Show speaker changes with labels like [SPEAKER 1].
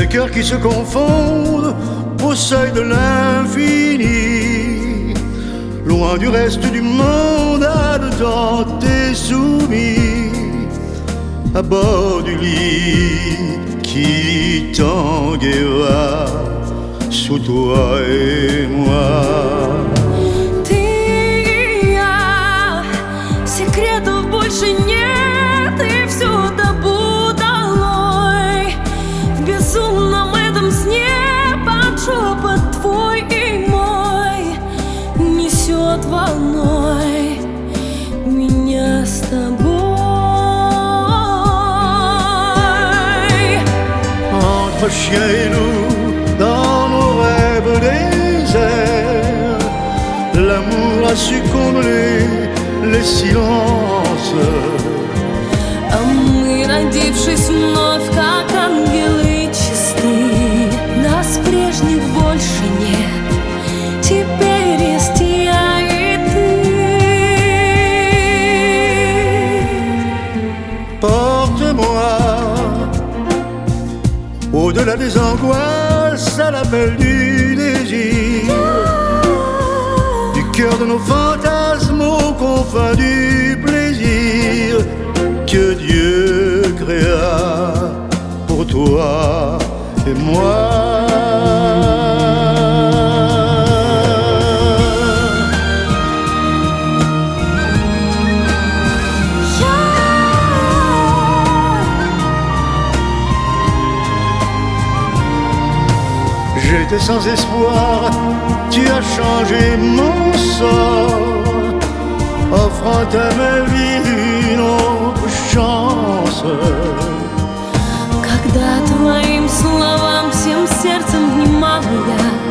[SPEAKER 1] Deux cœurs qui se confondent au seuil de l'infini, loin du reste du monde, à de temps t'es soumis, à bord du lit qui tanguera sous toi et moi.
[SPEAKER 2] Ты и я, секретов больше нет, и все табу долой. В безумном этом сне под шепот твой и мой несет волной меня с тобой.
[SPEAKER 1] Entre chien et loup, dans nos rêves déserts, l'amour a su combler les silences.
[SPEAKER 2] А мы, родившись вновь, как ангелы чисты, нас прежних больше нет, теперь есть я и ты.
[SPEAKER 1] Porte-moi au-delà des angoisses, à l'appel du désir, du cœur de nos fantasmes aux confins du plaisir que Dieu créa pour toi et moi. J'étais sans espoir, tu as changé mon sort, offrant à ma vie une autre chance.
[SPEAKER 2] Когда твоим словам всем сердцем внимала я,